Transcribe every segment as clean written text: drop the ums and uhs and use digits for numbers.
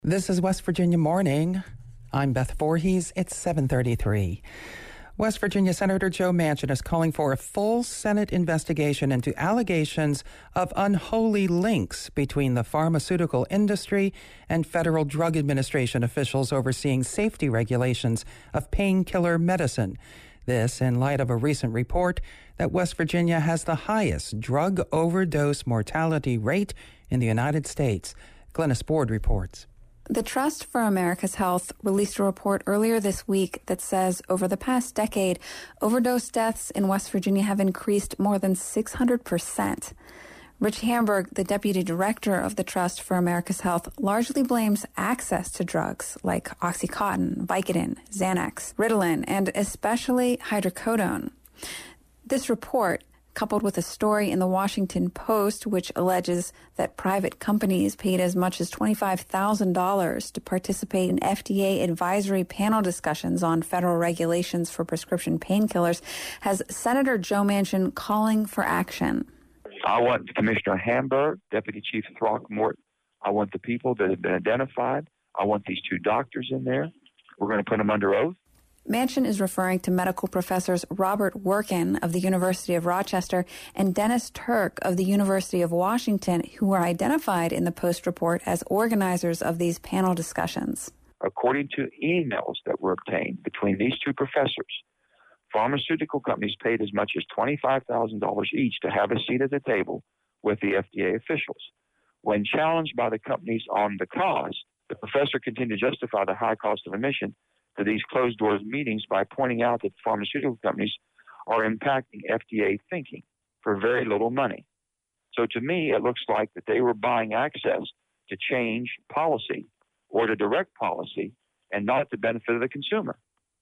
This is West Virginia Morning. I'm Beth Voorhees. It's 7:33. West Virginia Senator Joe Manchin is calling for a full Senate investigation into allegations of unholy links between the pharmaceutical industry and Federal Drug Administration officials overseeing safety regulations of painkiller medicine. This in light of a recent report that West Virginia has the highest drug overdose mortality rate in the United States. Glennis Board reports. The Trust for America's Health released a report earlier this week that says over the past decade, overdose deaths in West Virginia have increased more than 600%. Rich Hamburg, the deputy director of the Trust for America's Health, largely blames access to drugs like Oxycontin, Vicodin, Xanax, Ritalin, and especially hydrocodone. This report, coupled with a story in the Washington Post which alleges that private companies paid as much as $25,000 to participate in FDA advisory panel discussions on federal regulations for prescription painkillers, has Senator Joe Manchin calling for action. I want Commissioner Hamburg, Deputy Chief Throckmorton. I want the people that have been identified. I want these two doctors in there. We're going to put them under oath. Manchin is referring to medical professors Robert Workin of the University of Rochester and Dennis Turk of the University of Washington, who were identified in the Post report as organizers of these panel discussions. According to emails that were obtained between these two professors, pharmaceutical companies paid as much as $25,000 each to have a seat at the table with the FDA officials. When challenged by the companies on the cause, the professor continued to justify the high cost of admission to these closed-doors meetings by pointing out that pharmaceutical companies are impacting FDA thinking for very little money. So to me, it looks like that they were buying access to change policy or to direct policy and not the benefit of the consumer.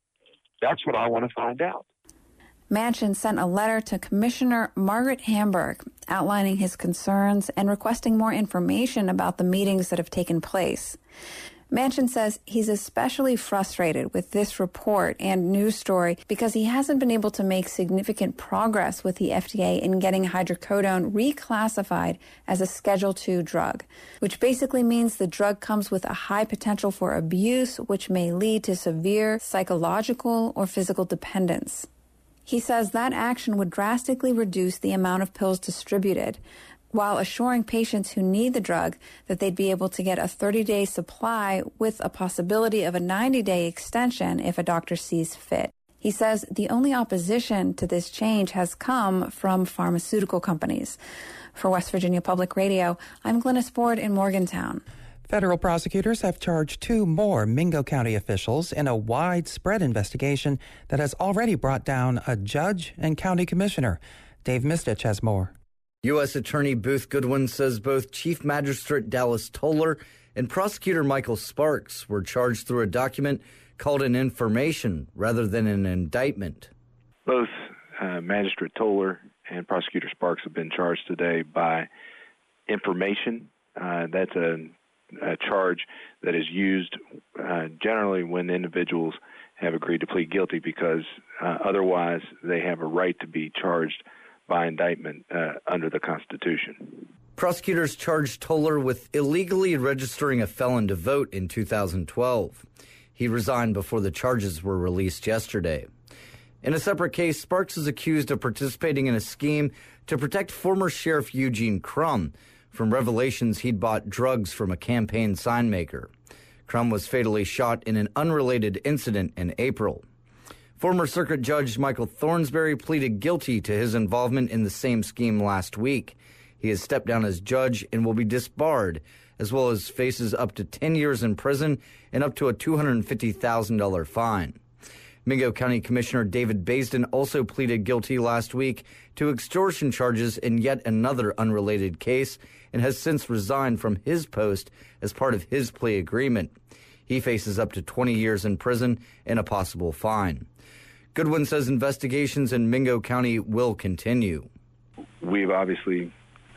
That's what I want to find out. Manchin sent a letter to Commissioner Margaret Hamburg outlining his concerns and requesting more information about the meetings that have taken place. Manchin says he's especially frustrated with this report and news story because he hasn't been able to make significant progress with the FDA in getting hydrocodone reclassified as a Schedule II drug, which basically means the drug comes with a high potential for abuse, which may lead to severe psychological or physical dependence. He says that action would drastically reduce the amount of pills distributed, while assuring patients who need the drug that they'd be able to get a 30-day supply with a possibility of a 90-day extension if a doctor sees fit. He says the only opposition to this change has come from pharmaceutical companies. For West Virginia Public Radio, I'm Glennis Board in Morgantown. Federal prosecutors have charged two more Mingo County officials in a widespread investigation that has already brought down a judge and county commissioner. Dave Mistich has more. U.S. Attorney Booth Goodwin says both Chief Magistrate Dallas Toller and Prosecutor Michael Sparks were charged through a document called an information rather than an indictment. Both Magistrate Toller and Prosecutor Sparks have been charged today by information. That's a charge that is used generally when individuals have agreed to plead guilty because otherwise they have a right to be charged by indictment under the Constitution. Prosecutors charged Toller with illegally registering a felon to vote in 2012. He resigned before the charges were released yesterday. In a separate case, Sparks is accused of participating in a scheme to protect former Sheriff Eugene Crum from revelations he'd bought drugs from a campaign sign maker. Crum was fatally shot in an unrelated incident in April. Former Circuit Judge Michael Thornsberry pleaded guilty to his involvement in the same scheme last week. He has stepped down as judge and will be disbarred, as well as faces up to 10 years in prison and up to a $250,000 fine. Mingo County Commissioner David Baisden also pleaded guilty last week to extortion charges in yet another unrelated case and has since resigned from his post as part of his plea agreement. He faces up to 20 years in prison and a possible fine. Goodwin says investigations in Mingo County will continue. We've obviously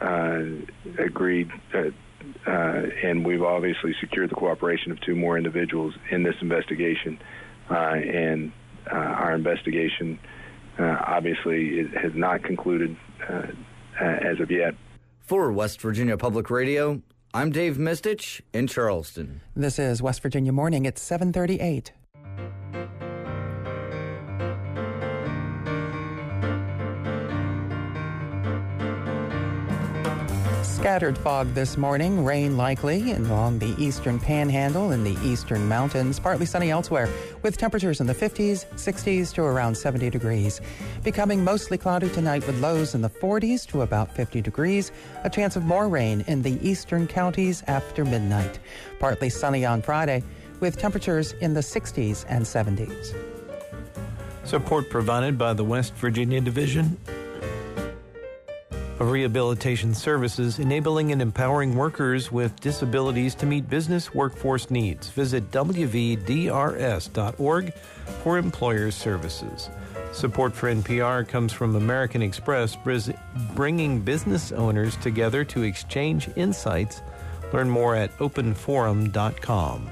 agreed and we've obviously secured the cooperation of two more individuals in this investigation. And our investigation obviously has not concluded as of yet. For West Virginia Public Radio, I'm Dave Mistich in Charleston. This is West Virginia Morning at 7:38. Scattered fog this morning, rain likely along the eastern panhandle and the eastern mountains. Partly sunny elsewhere with temperatures in the 50s, 60s to around 70 degrees. Becoming mostly cloudy tonight with lows in the 40s to about 50 degrees. A chance of more rain in the eastern counties after midnight. Partly sunny on Friday with temperatures in the 60s and 70s. Support provided by the West Virginia Division of Rehabilitation Services, enabling and empowering workers with disabilities to meet business workforce needs. Visit wvdrs.org for employer services. Support for NPR comes from American Express, bringing business owners together to exchange insights. Learn more at openforum.com.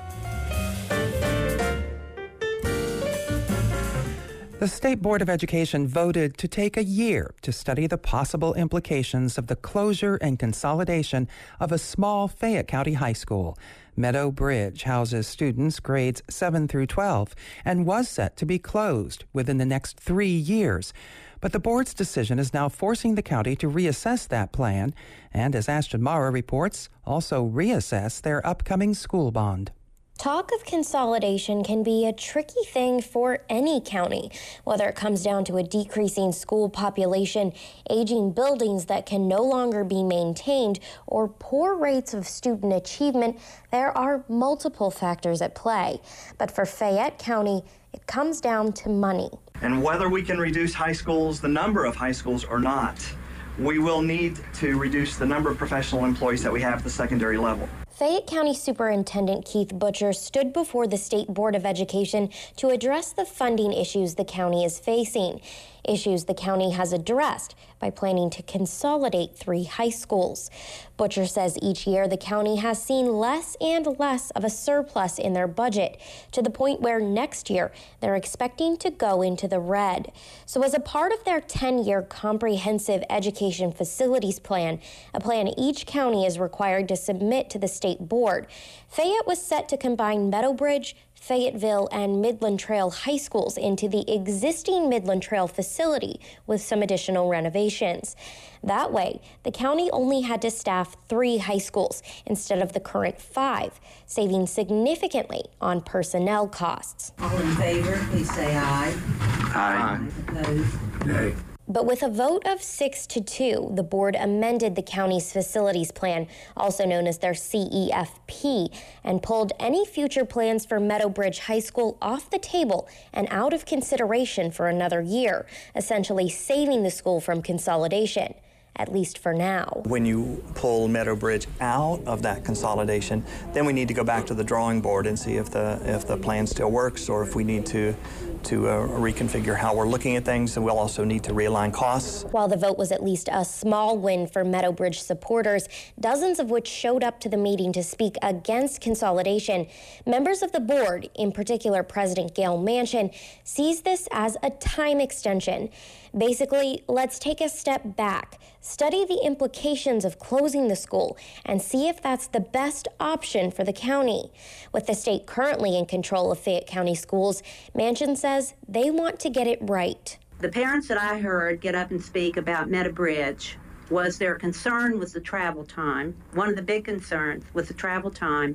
The State Board of Education voted to take a year to study the possible implications of the closure and consolidation of a small Fayette County high school. Meadow Bridge houses students grades 7 through 12 and was set to be closed within the next 3 years. But the board's decision is now forcing the county to reassess that plan and, as Ashton Mara reports, also reassess their upcoming school bond. Talk of consolidation can be a tricky thing for any county, whether it comes down to a decreasing school population, aging buildings that can no longer be maintained, or poor rates of student achievement. There are multiple factors at play. But for Fayette County, it comes down to money. And whether we can reduce high schools, the number of high schools or not, we will need to reduce the number of professional employees that we have at the secondary level. Fayette County Superintendent Keith Butcher stood before the State Board of Education to address the funding issues the county is facing, issues the county has addressed by planning to consolidate 3 high schools. Butcher says each year the county has seen less and less of a surplus in their budget, to the point where next year they're expecting to go into the red. So as a part of their 10-year comprehensive education facilities plan, a plan each county is required to submit to the state board, Fayette was set to combine Meadow Bridge, Fayetteville, and Midland Trail high schools into the existing Midland Trail facility with some additional renovations. That way, the county only had to staff 3 high schools instead of the current 5, saving significantly on personnel costs. All in favor, please say aye. Aye. Opposed? Nay. But with a vote of 6-2, the board amended the county's facilities plan, also known as their CEFP, and pulled any future plans for Meadow Bridge High School off the table and out of consideration for another year, essentially saving the school from consolidation, at least for now. When you pull Meadow Bridge out of that consolidation, then we need to go back to the drawing board and see if the plan still works, or if we need to reconfigure how we're looking at things, and we'll also need to realign costs. While the vote was at least a small win for Meadow Bridge supporters, dozens of which showed up to the meeting to speak against consolidation, members of the board, in particular President Gail Manchin, sees this as a time extension. Basically, let's take a step back, study the implications of closing the school, and see if that's the best option for the county. With the state currently in control of Fayette County schools, Manchin says they want to get it right. The parents that I heard get up and speak about Meadow Bridge was their concern was the travel time. One of the big concerns was the travel time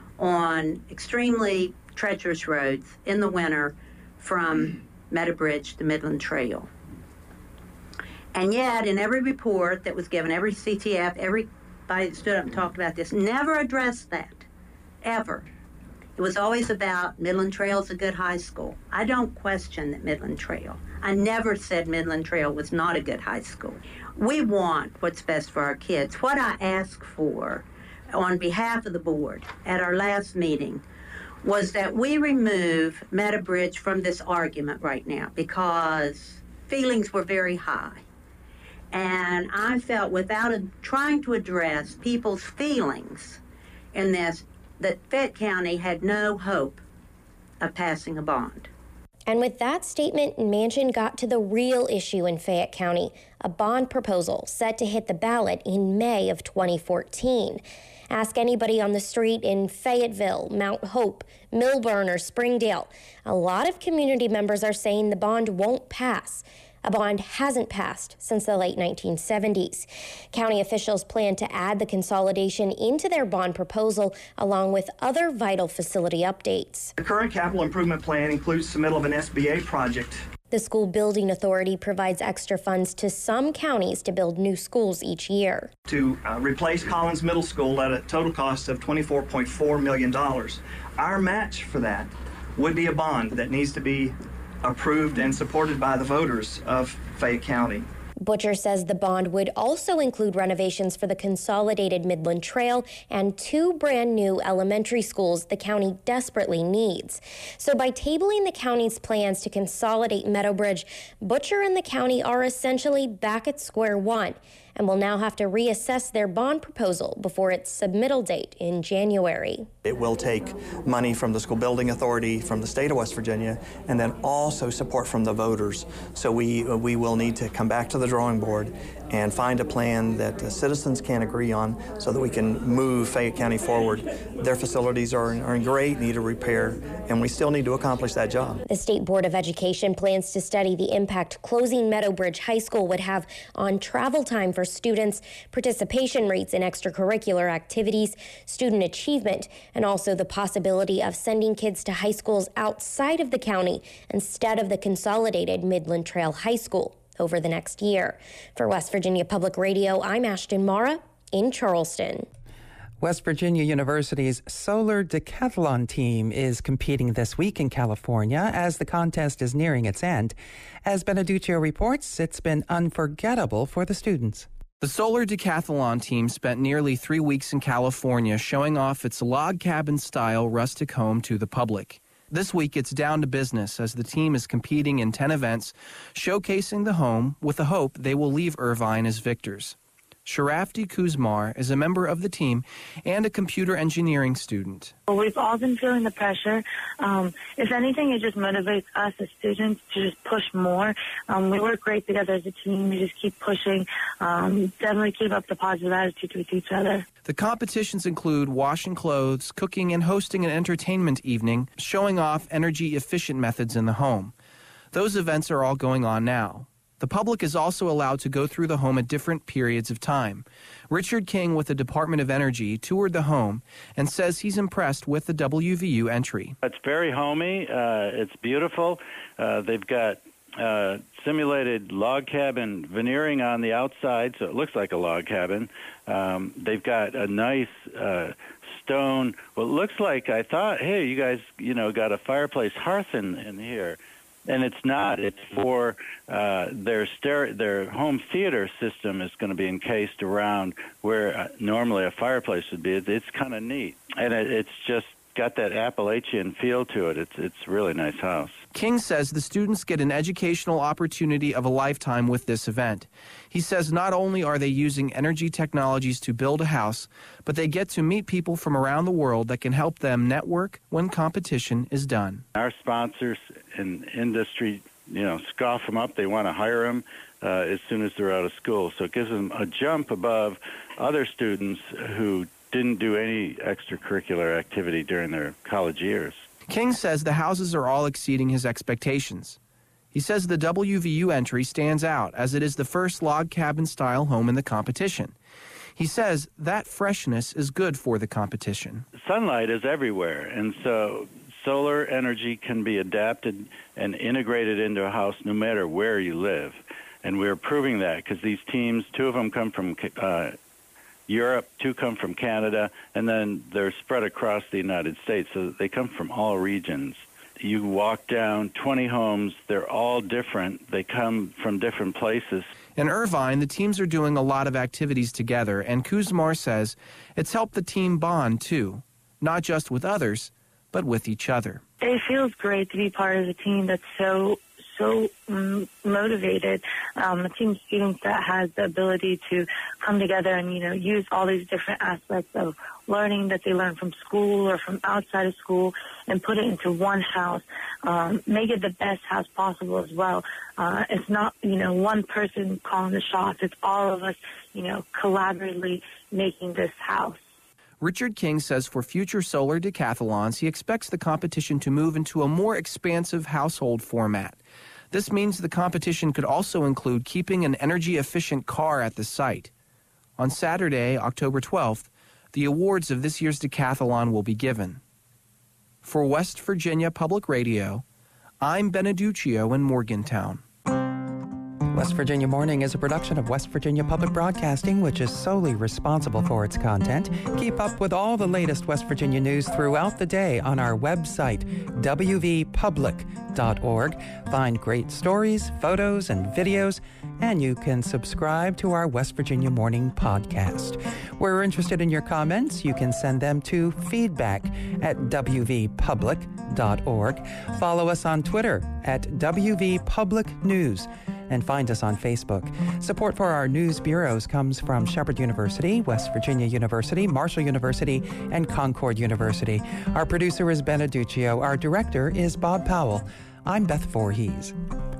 on extremely treacherous roads in the winter from Meadow Bridge to Midland Trail. And yet, in every report that was given, every CTF, everybody that stood up and talked about this, never addressed that, ever. It was always about Midland Trail's a good high school. I don't question that Midland Trail. I never said Midland Trail was not a good high school. We want what's best for our kids. What I asked for on behalf of the board at our last meeting was that we remove Meadow Bridge from this argument right now, because feelings were very high. And I felt, without trying to address people's feelings in this, that Fayette County had no hope of passing a bond. And with that statement, Manchin got to the real issue in Fayette County, a bond proposal set to hit the ballot in May of 2014. Ask anybody on the street in Fayetteville, Mount Hope, Milburn, or Springdale. A lot of community members are saying the bond won't pass. A bond hasn't passed since the late 1970s. County officials plan to add the consolidation into their bond proposal, along with other vital facility updates. The current capital improvement plan includes submittal of an SBA project. The School Building Authority provides extra funds to some counties to build new schools each year. To replace Collins Middle School at a total cost of $24.4 million. Our match for that would be a bond that needs to be approved and supported by the voters of Fayette County. Butcher says the bond would also include renovations for the consolidated Midland Trail and 2 brand new elementary schools the county desperately needs. So by tabling the county's plans to consolidate Meadowbridge, Butcher and the county are essentially back at square one and will now have to reassess their bond proposal before its submittal date in January. It will take money from the School Building Authority, from the state of West Virginia, and then also support from the voters. So we will need to come back to the drawing board and find a plan that citizens can agree on so that we can move Fayette County forward. Their facilities are in great need of repair, and we still need to accomplish that job. The State Board of Education plans to study the impact closing Meadowbridge High School would have on travel time for students, participation rates in extracurricular activities, student achievement, and also the possibility of sending kids to high schools outside of the county instead of the consolidated Midland Trail High School over the next year. For West Virginia Public Radio, I'm Ashton Mara in Charleston. West Virginia University's Solar Decathlon team is competing this week in California as the contest is nearing its end. As Beneduccio reports, it's been unforgettable for the students. The Solar Decathlon team spent nearly 3 weeks in California showing off its log cabin-style rustic home to the public. This week, it's down to business as the team is competing in 10 events, showcasing the home with the hope they will leave Irvine as victors. Sharafti Kuzmar is a member of the team and a computer engineering student. Well, we've all been feeling the pressure. If anything, it just motivates us as students to just push more. We work great together as a team. We just keep pushing. Definitely keep up the positive attitude with each other. The competitions include washing clothes, cooking, and hosting an entertainment evening, showing off energy-efficient methods in the home. Those events are all going on now. The public is also allowed to go through the home at different periods of time. Richard King with the Department of Energy toured the home and says he's impressed with the WVU entry. It's very homey. It's beautiful. They've got simulated log cabin veneering on the outside, so it looks like a log cabin. They've got a nice stone, what looks like, I thought, hey, you guys, got a fireplace hearth in here. And it's not. It's for their home theater system is going to be encased around where normally a fireplace would be. It's kind of neat. And it's just got that Appalachian feel to it. It's a really nice house. King says the students get an educational opportunity of a lifetime with this event. He says not only are they using energy technologies to build a house, but they get to meet people from around the world that can help them network when competition is done. Our sponsors in industry, scoff them up. They want to hire them as soon as they're out of school. So it gives them a jump above other students who didn't do any extracurricular activity during their college years. King says the houses are all exceeding his expectations. He says the WVU entry stands out as it is the first log cabin-style home in the competition. He says that freshness is good for the competition. Sunlight is everywhere, and so solar energy can be adapted and integrated into a house no matter where you live. And we're proving that because these teams, 2 of them come from Europe, 2 come from Canada, and then they're spread across the United States, so they come from all regions. You walk down 20 homes, they're all different. They come from different places. In Irvine, the teams are doing a lot of activities together, and Kuzmar says it's helped the team bond, too, not just with others, but with each other. It feels great to be part of a team that's so motivated, a team of students that has the ability to come together and, use all these different aspects of learning that they learn from school or from outside of school and put it into one house, make it the best house possible as well. It's not, one person calling the shots. It's all of us, collaboratively making this house. Richard King says for future solar decathlons, he expects the competition to move into a more expansive household format. This means the competition could also include keeping an energy-efficient car at the site. On Saturday, October 12th, the awards of this year's decathlon will be given. For West Virginia Public Radio, I'm Beneduccio in Morgantown. West Virginia Morning is a production of West Virginia Public Broadcasting, which is solely responsible for its content. Keep up with all the latest West Virginia news throughout the day on our website, wvpublic.org. Find great stories, photos, and videos, and you can subscribe to our West Virginia Morning podcast. We're interested in your comments. You can send them to feedback@wvpublic.org. Follow us on Twitter @WVPublicNews. And find us on Facebook. Support for our news bureaus comes from Shepherd University, West Virginia University, Marshall University, and Concord University. Our producer is Beneduccio. Our director is Bob Powell. I'm Beth Voorhees.